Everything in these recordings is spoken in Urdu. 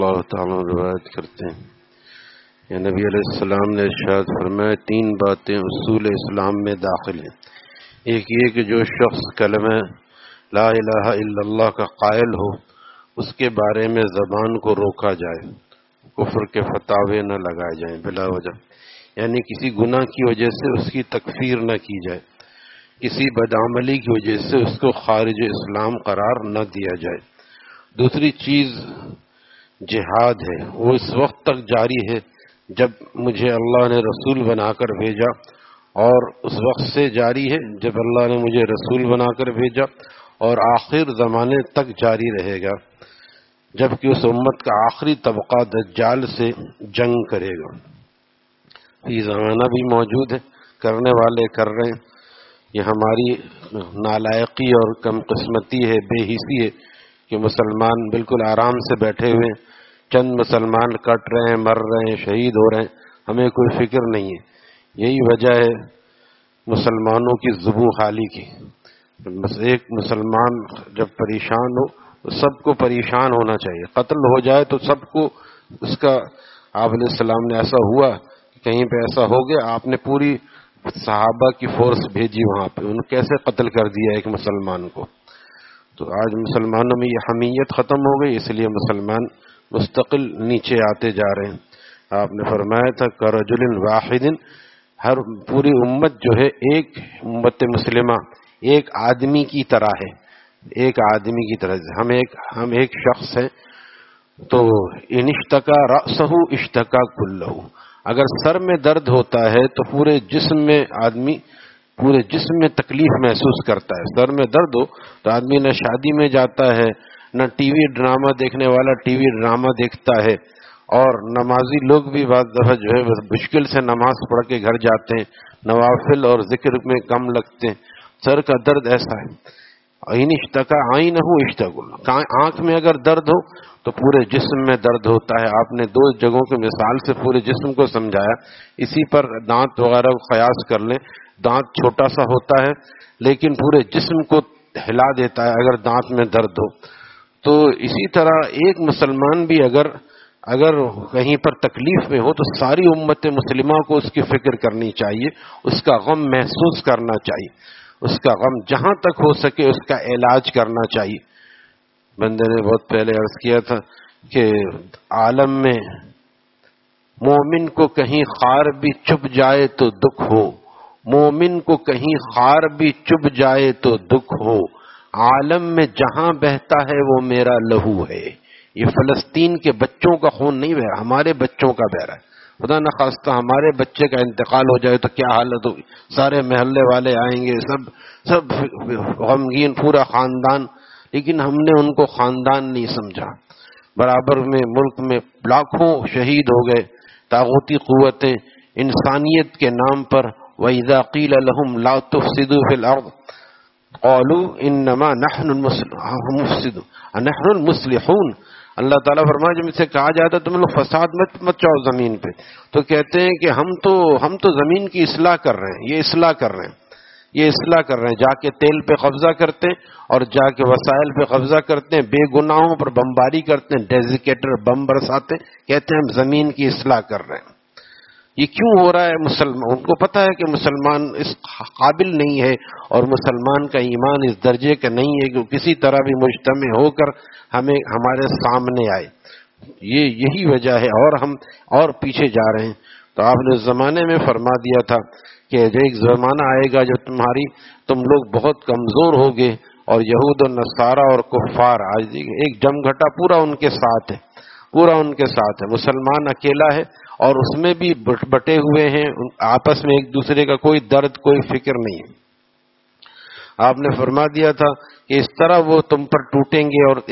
اللہ تعالیٰ روایت کرتے ہیں کہ نبی علیہ السلام نے ارشاد فرمایا 3 باتیں اصول اسلام میں داخل ہیں۔ ایک یہ کہ جو شخص کلمہ لا الہ الا اللہ کا قائل ہو اس کے بارے میں زبان کو روکا جائے، کفر کے فتاوے نہ لگائے جائیں بلا وجہ، یعنی کسی گناہ کی وجہ سے اس کی تکفیر نہ کی جائے، کسی بدعملی کی وجہ سے اس کو خارج اسلام قرار نہ دیا جائے۔ دوسری چیز جہاد ہے، وہ اس وقت تک جاری ہے جب مجھے اللہ نے رسول بنا کر بھیجا، اور اس وقت سے جاری ہے جب اللہ نے مجھے رسول بنا کر بھیجا، اور آخر زمانے تک جاری رہے گا جبکہ اس امت کا آخری طبقہ دجال سے جنگ کرے گا۔ یہ زمانہ بھی موجود ہے، کرنے والے کر رہے ہیں۔ یہ ہماری نالائقی اور کم قسمتی ہے، بے حسی ہے کہ مسلمان بالکل آرام سے بیٹھے ہوئے ہیں، چند مسلمان کٹ رہے ہیں، مر رہے ہیں، شہید ہو رہے ہیں، ہمیں کوئی فکر نہیں ہے۔ یہی وجہ ہے مسلمانوں کی زبوں خالی کی۔ بس ایک مسلمان جب پریشان ہو تو سب کو پریشان ہونا چاہیے، قتل ہو جائے تو سب کو اس کا۔ آپ علیہ السلام نے ایسا ہوا کہیں پہ ایسا ہو گیا، آپ نے پوری صحابہ کی فورس بھیجی وہاں پہ، انہوں کیسے قتل کر دیا ایک مسلمان کو۔ تو آج مسلمانوں میں یہ حمیت ختم ہو گئی، اس لیے مسلمان مستقل نیچے آتے جا رہے ہیں۔ آپ نے فرمایا تھا کرجل واحد، ہر پوری امت جو ہے ایک امت مسلمہ ایک آدمی کی طرح ہے، ایک آدمی کی طرح سے ہم ایک شخص ہیں۔ تو ان اشتکا رأسہ اشتکا کلہ، اگر سر میں درد ہوتا ہے تو پورے جسم میں آدمی پورے جسم میں تکلیف محسوس کرتا ہے۔ سر میں درد ہو تو آدمی نہ شادی میں جاتا ہے، نہ ٹی وی ڈرامہ دیکھنے والا ٹی وی ڈرامہ دیکھتا ہے، اور نمازی لوگ بھی بعض دفعہ جو ہے مشکل سے نماز پڑھ کے گھر جاتے ہیں، نوافل اور ذکر میں کم لگتے ہیں۔ سر کا درد ایسا ہے۔ عین اشتکا عینہ اشتکا، آنکھ میں اگر درد ہو تو پورے جسم میں درد ہوتا ہے۔ آپ نے 2 جگہوں کی مثال سے پورے جسم کو سمجھایا، اسی پر دانت وغیرہ کو قیاس کر لیں۔ دانت چھوٹا سا ہوتا ہے لیکن پورے جسم کو ہلا دیتا ہے اگر دانت میں درد ہو۔ تو اسی طرح ایک مسلمان بھی اگر کہیں پر تکلیف میں ہو تو ساری امت مسلمہ کو اس کی فکر کرنی چاہیے، اس کا غم محسوس کرنا چاہیے، اس کا غم جہاں تک ہو سکے اس کا علاج کرنا چاہیے۔ بندے نے بہت پہلے عرض کیا تھا کہ عالم میں مومن کو کہیں خار بھی چپ جائے تو دکھ ہو، مومن کو کہیں خار بھی چپ جائے تو دکھ ہو، عالم میں جہاں بہتا ہے وہ میرا لہو ہے۔ یہ فلسطین کے بچوں کا خون نہیں بہ رہا، ہمارے بچوں کا بہ رہا ہے۔ خدا نخواستہ ہمارے بچے کا انتقال ہو جائے تو کیا حالت ہوگی؟ سارے محلے والے آئیں گے، سب غمگین، پورا خاندان، لیکن ہم نے ان کو خاندان نہیں سمجھا۔ برابر میں ملک میں لاکھوں شہید ہو گئے، طاغوتی قوتیں انسانیت کے نام پر۔ وَإِذَا قِيلَ لَهُمْ لَا تُفْسِدُوا فِي الْأَرْضِ قَالُوا إِنَّمَا نَحْنُ الْمُصْلِحُونَ۔ اللہ تعالیٰ فرمایا جب ان سے کہا جاتا تم لوگ فساد مت مچاؤ زمین پہ، تو کہتے ہیں کہ ہم تو زمین کی اصلاح کر رہے ہیں، یہ اصلاح کر رہے ہیں، جا کے تیل پہ قبضہ کرتے ہیں اور جا کے وسائل پہ قبضہ کرتے ہیں، بے گناہوں پر بمباری کرتے ہیں، ڈیزیکیٹر بم برساتے ہیں، کہتے ہیں ہم زمین کی اصلاح کر رہے ہیں۔ یہ کیوں ہو رہا ہے؟ مسلمان، ان کو پتہ ہے کہ مسلمان اس قابل نہیں ہے، اور مسلمان کا ایمان اس درجے کا نہیں ہے کہ وہ کسی طرح بھی مجتمع ہو کر ہمارے سامنے آئے۔ یہی وجہ ہے، اور ہم اور پیچھے جا رہے ہیں۔ تو آپ نے اس زمانے میں فرما دیا تھا کہ جو ایک زمانہ آئے گا جب تم لوگ بہت کمزور ہوگے، اور یہود و نصارہ اور کفار، آج ایک جمگھٹا پورا ان کے ساتھ ہے، مسلمان اکیلا ہے اور اس میں بھی بٹے ہوئے ہیں، آپس میں ایک دوسرے کا کوئی درد، کوئی فکر نہیں ہے۔ آپ نے فرما دیا تھا کہ اس طرح وہ تم پر ٹوٹیں گے، اور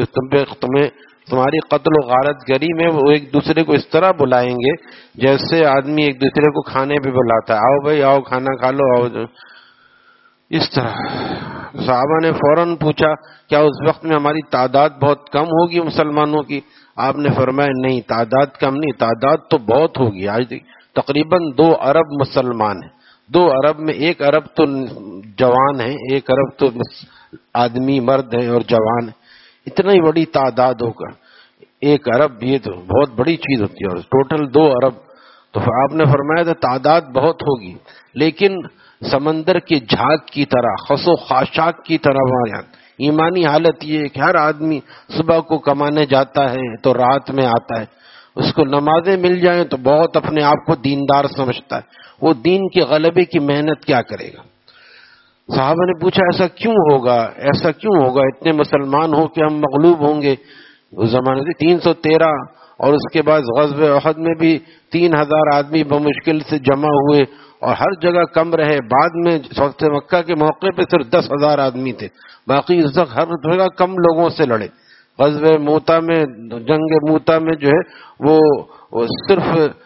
تمہاری قتل و غارت گری میں وہ ایک دوسرے کو اس طرح بلائیں گے جیسے آدمی ایک دوسرے کو کھانے پہ بلاتا ہے، آؤ بھائی آؤ کھانا کھا لو، آؤ۔ اس طرح صحابہ نے فوراً پوچھا کیا اس وقت میں ہماری تعداد بہت کم ہوگی مسلمانوں کی؟ آپ نے فرمایا نہیں، تعداد کم نہیں، تعداد تو بہت ہوگی۔ آج تقریباً 2 ارب مسلمان ہیں، 2 ارب میں 1 ارب تو جوان ہیں، 1 ارب تو آدمی مرد ہیں اور جوان ہیں۔ اتنی بڑی تعداد ہو کر 1 ارب یہ تو بہت بڑی چیز ہوتی ہے، اور ٹوٹل 2 ارب، تو آپ نے فرمایا تھا تعداد بہت ہوگی، لیکن سمندر کے جھاگ کی طرح، خس و خاشاک کی طرح ہمارے یہاں ایمانی حالت یہ ہے کہ ہر آدمی صبح کو کمانے جاتا ہے تو رات میں آتا ہے، اس کو نمازیں مل جائیں تو بہت اپنے آپ کو دیندار سمجھتا ہے، وہ دین کے غلبے کی محنت کیا کرے گا؟ صحابہ نے پوچھا ایسا کیوں ہوگا، ایسا کیوں ہوگا، اتنے مسلمان ہو کہ ہم مغلوب ہوں گے؟ اس زمانے سے 313 اور اس کے بعد غزوہ احد میں بھی 3000 آدمی بمشکل سے جمع ہوئے اور ہر جگہ کم رہے، بعد میں فتح مکہ کے موقع پہ صرف 10,000 آدمی تھے، باقی اس وقت ہر جگہ کم لوگوں سے لڑے۔ غزوہ موتا میں، جنگ موتا میں جو ہے وہ صرف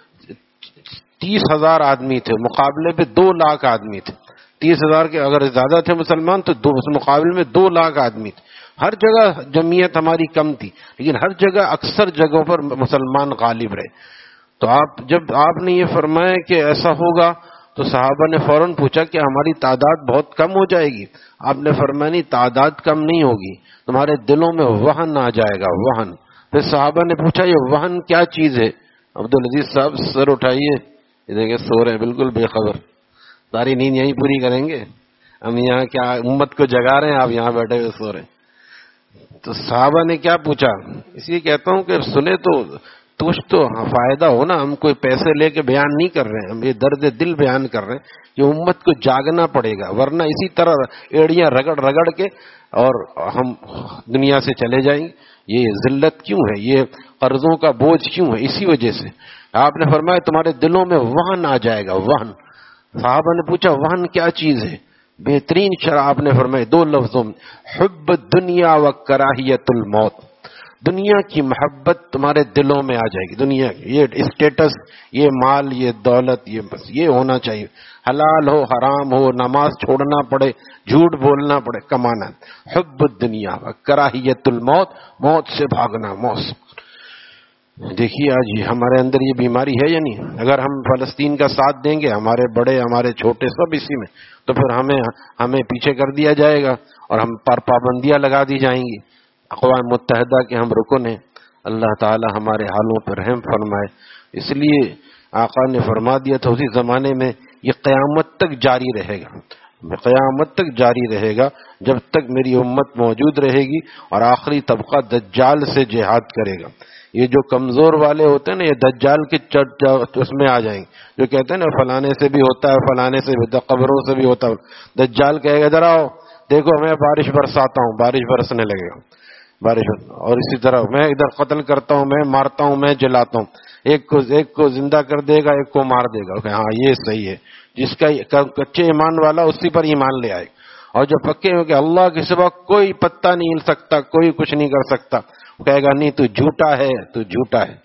30,000 آدمی تھے، مقابلے پہ 2 لاکھ آدمی تھے۔ 30,000 کے اگر زیادہ تھے مسلمان تو اس مقابلے میں 2 لاکھ آدمی تھے۔ ہر جگہ جمعیت ہماری کم تھی، لیکن ہر جگہ اکثر جگہوں پر مسلمان غالب رہے۔ تو جب آپ نے یہ فرمایا کہ ایسا ہوگا تو صحابہ نے فوراً پوچھا کہ ہماری تعداد بہت کم ہو جائے گی؟ آپ نے فرمایا نہیں، تعداد کم نہیں ہوگی، تمہارے دلوں میں وہن آ جائے گا، وہن۔ پھر صحابہ نے پوچھا یہ وہن کیا چیز ہے؟ عبدالعزیز صاحب سر اٹھائیے، یہ دیکھیں سو رہے ہیں بالکل بے خبر، ساری نیند یہیں پوری کریں گے ہم، یہاں کیا امت کو جگا رہے ہیں، آپ یہاں بیٹھے ہوئے سو رہے ہیں۔ تو صحابہ نے کیا پوچھا؟ اس لیے کہتا ہوں کہ سنے تو کچھ تو فائدہ ہو نا، ہم کوئی پیسے لے کے بیان نہیں کر رہے ہیں، ہم یہ درد دل بیان کر رہے ہیں کہ امت کو جاگنا پڑے گا، ورنہ اسی طرح ایڑیاں رگڑ رگڑ کے اور ہم دنیا سے چلے جائیں گے۔ یہ ذلت کیوں ہے، یہ قرضوں کا بوجھ کیوں ہے؟ اسی وجہ سے آپ نے فرمایا تمہارے دلوں میں وہن آ جائے گا، وہن۔ صحابہ نے پوچھا وہن کیا چیز ہے؟ بہترین شرح آپ نے فرمایا 2 لفظوں میں، حب الدنیا و کراہیت الموت، دنیا کی محبت تمہارے دلوں میں آ جائے گی، دنیا کی یہ اسٹیٹس، یہ مال، یہ دولت، یہ بس یہ ہونا چاہیے، حلال ہو حرام ہو، نماز چھوڑنا پڑے، جھوٹ بولنا پڑے، کمانا۔ حب الدنیا و کراہیت الموت، موت سے بھاگنا، موت سے۔ دیکھیے آج ہمارے اندر یہ بیماری ہے یا نہیں؟ اگر ہم فلسطین کا ساتھ دیں گے، ہمارے بڑے ہمارے چھوٹے سب اسی میں، تو پھر ہمیں پیچھے کر دیا جائے گا اور ہم پر پابندیاں لگا دی جائیں گی۔ اقوام متحدہ کے ہم رکن ہیں، اللہ تعالی ہمارے حالوں پر رحم فرمائے۔ اس لیے آقا نے فرما دیا تھا اسی زمانے میں، یہ قیامت تک جاری رہے گا، قیامت تک جاری رہے گا، جب تک میری امت موجود رہے گی، اور آخری طبقہ دجال سے جہاد کرے گا۔ یہ جو کمزور والے ہوتے ہیں نا، یہ دجال کے اس میں آ جائیں گے، جو کہتے ہیں نا فلانے سے بھی ہوتا ہے، فلانے سے بھی ہوتا ہے، قبروں سے بھی ہوتا ہے۔ دجال کہے گا ذرا آؤ دیکھو میں بارش برساتا ہوں، بارش برسنے لگے گا، بارش، اور اسی طرح میں ادھر قتل کرتا ہوں، میں مارتا ہوں، میں جلاتا ہوں، ایک کو زندہ کر دے گا، ایک کو مار دے گا۔ ہاں یہ صحیح ہے، جس کا کچے ایمان والا اسی پر ایمان لے آئے، اور جو پکے ہو کہ اللہ کے سوا کوئی پتہ نہیں ہل سکتا، کوئی کچھ نہیں کر سکتا، کہے گا نہیں تو جھوٹا ہے، تو جھوٹا ہے،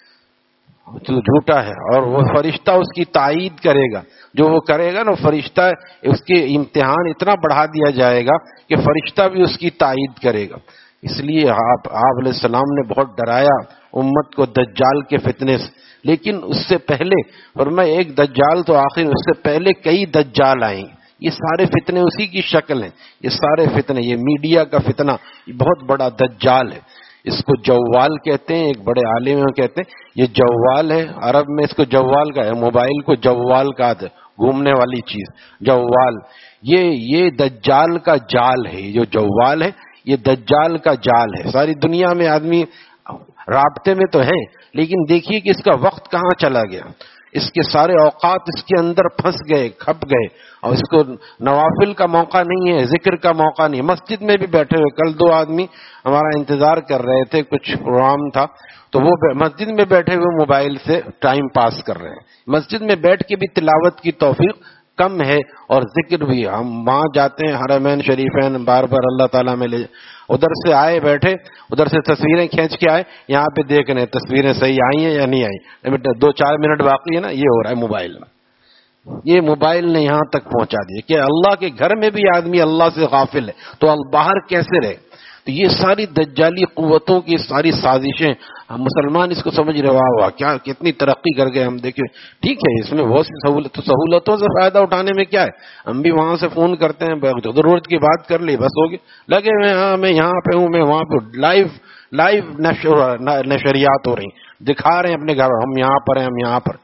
تو جھوٹا ہے، اور وہ فرشتہ اس کی تائید کرے گا، جو وہ کرے گا نا فرشتہ، اس کے امتحان اتنا بڑھا دیا جائے گا کہ فرشتہ بھی اس کی تائید کرے گا۔ اس لیے آپ علیہ السلام نے بہت ڈرایا امت کو دجال کے فتنے سے، لیکن اس سے پہلے فرمایا ایک دجال تو آخر، اس سے پہلے کئی دجال آئیں، یہ سارے فتنے اسی کی شکل ہیں، یہ سارے فتنے، یہ میڈیا کا فتنہ یہ بہت بڑا دجال ہے، اس کو جوال کہتے ہیں، ایک بڑے عالم کہتے ہیں یہ جوال ہے، عرب میں اس کو جوال کا ہے، موبائل کو جوال کہتے ہیں، گھومنے والی چیز جوال، یہ دجال کا جال ہے، یہ جو جوال ہے یہ دجال کا جال ہے۔ ساری دنیا میں آدمی رابطے میں تو ہے، لیکن دیکھیے کہ اس کا وقت کہاں چلا گیا، اس کے سارے اوقات اس کے اندر پھنس گئے، کھپ گئے، اور اس کو نوافل کا موقع نہیں ہے، ذکر کا موقع نہیں۔ مسجد میں بھی بیٹھے ہوئے، کل 2 آدمی ہمارا انتظار کر رہے تھے، کچھ پروگرام تھا، تو وہ مسجد میں بیٹھے ہوئے موبائل سے ٹائم پاس کر رہے ہیں۔ مسجد میں بیٹھ کے بھی تلاوت کی توفیق کم ہے، اور ذکر بھی، ہم وہاں جاتے ہیں حرمین شریفین، بار بار اللہ تعالیٰ میں لے، ادھر سے آئے بیٹھے، ادھر سے تصویریں کھینچ کے آئے، یہاں پہ دیکھ رہے ہیں تصویریں صحیح آئی ہیں یا نہیں آئی، 2-4 منٹ باقی ہے نا، یہ ہو رہا ہے موبائل میں۔ یہ موبائل نے یہاں تک پہنچا دیا کہ اللہ کے گھر میں بھی آدمی اللہ سے غافل ہے، تو باہر کیسے رہے؟ تو یہ ساری دجالی قوتوں کی ساری سازشیں ہم مسلمان اس کو سمجھ رہے، واہ واہ کیا کتنی ترقی کر گئے ہم، دیکھیں ٹھیک ہے اس میں بہت سی سہولتوں سے فائدہ اٹھانے میں کیا ہے، ہم بھی وہاں سے فون کرتے ہیں، ضرورت کی بات کر لی بس ہو گیا، لگے ہوئے ہاں میں یہاں پہ ہوں، میں وہاں پہ لائیو نشریات ہو رہی، دکھا رہے ہیں اپنے گھر ہم یہاں پر ہیں، ہم یہاں پر.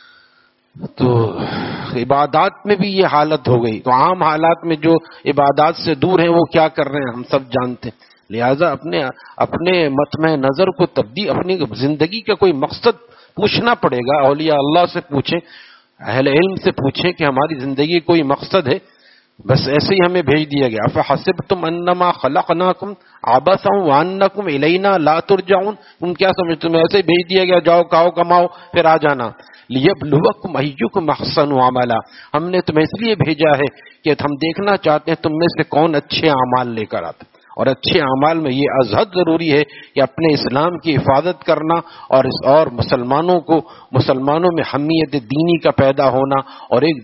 تو عبادات میں بھی یہ حالت ہو گئی. تو عام حالات میں جو عبادات سے دور ہیں وہ کیا کر رہے ہیں ہم سب جانتے ہیں. لہذا اپنے مطمع نظر کو تبدیل، اپنی زندگی کا کوئی مقصد پوچھنا پڑے گا. اولیاء اللہ سے پوچھیں، اہل علم سے پوچھیں کہ ہماری زندگی کوئی مقصد ہے؟ بس ایسے ہی ہمیں بھیج دیا گیا. افحسبتم انما خلقناکم عبثا وانکم الینا لا ترجعون. تم کیا سمجھتے تمہیں ایسے ہی بھیج دیا گیا جاؤ کھاؤ کماؤ پھر آ جانا؟ لیبلوکم ایکم احسن عملا. ہم نے تمہیں اس لیے بھیجا ہے کہ ہم دیکھنا چاہتے ہیں تم میں سے کون اچھے اعمال لے کر آتے. اور اچھے اعمال میں یہ ازحد ضروری ہے کہ اپنے اسلام کی حفاظت کرنا اور مسلمانوں میں حمیت دینی کا پیدا ہونا اور ایک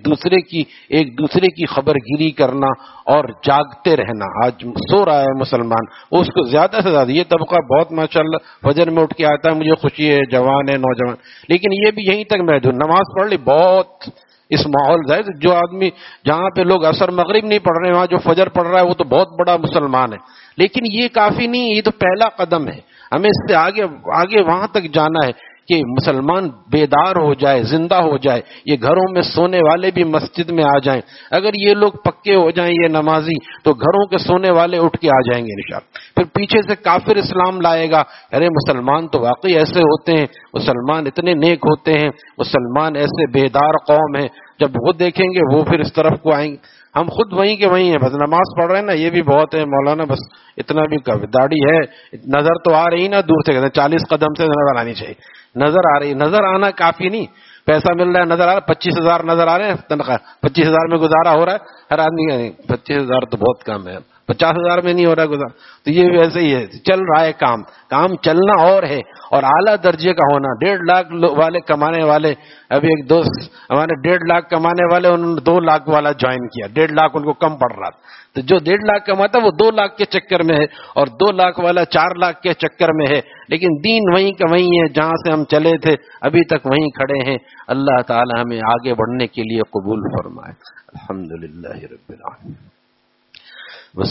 دوسرے کی خبر گیری کرنا اور جاگتے رہنا. آج سو رہا ہے مسلمان، اس کو زیادہ سے زیادہ، یہ طبقہ بہت ماشاءاللہ فجر میں اٹھ کے آتا ہے مجھے خوشی ہے، جوان ہے، نوجوان، لیکن یہ بھی یہیں تک محدود. نماز پڑھ لی بہت، اس ماحول ہے جو آدمی جہاں پہ لوگ عصر مغرب نہیں پڑھ رہے ہیں وہاں جو فجر پڑھ رہا ہے وہ تو بہت بڑا مسلمان ہے. لیکن یہ کافی نہیں، یہ تو پہلا قدم ہے. ہمیں اس سے آگے وہاں تک جانا ہے کہ مسلمان بیدار ہو جائے، زندہ ہو جائے. یہ گھروں میں سونے والے بھی مسجد میں آ جائیں. اگر یہ لوگ پکے ہو جائیں یہ نمازی تو گھروں کے سونے والے اٹھ کے آ جائیں گے انشاءاللہ. پھر پیچھے سے کافر اسلام لائے گا، ارے مسلمان تو واقعی ایسے ہوتے ہیں، مسلمان اتنے نیک ہوتے ہیں، مسلمان ایسے بیدار قوم ہیں. جب وہ دیکھیں گے وہ پھر اس طرف کو آئیں گے. ہم خود وہیں کے وہیں ہیں، بس نماز پڑھ رہے ہیں نا یہ بھی بہت ہے مولانا، بس اتنا بھی داڑھی ہے، نظر تو آ رہی نا دور سے، کہتے ہیں 40 قدم سے نظر آنی چاہیے. نظر آ رہی، نظر آنا کافی نہیں. پیسہ مل رہا ہے نظر آ رہا ہے، 25,000 نظر آ رہے ہیں تنخواہ، 25,000 میں گزارا ہو رہا ہے ہر آدمی. 25,000 تو بہت کم ہے، 50,000 میں نہیں ہو رہا گزارا. تو یہ بھی ایسے ہی ہے، چل رہا ہے کام چلنا اور ہے، اور اعلیٰ درجے کا ہونا. 1.5 لاکھ والے کمانے والے، ابھی ایک دوست ہمارے 1.5 لاکھ کمانے والے انہوں نے 2 لاکھ والا جوائن کیا. 1.5 لاکھ ان کو کم پڑ رہا تھا. تو جو 1.5 لاکھ کماتا وہ 2 لاکھ کے چکر میں ہے، اور 2 لاکھ والا 4 لاکھ کے چکر میں ہے. لیکن دین وہیں کا وہیں ہے، جہاں سے ہم چلے تھے ابھی تک وہیں کھڑے ہیں. اللہ تعالی ہمیں آگے بڑھنے کے لیے قبول فرمائے. الحمدللہ رب العالمین.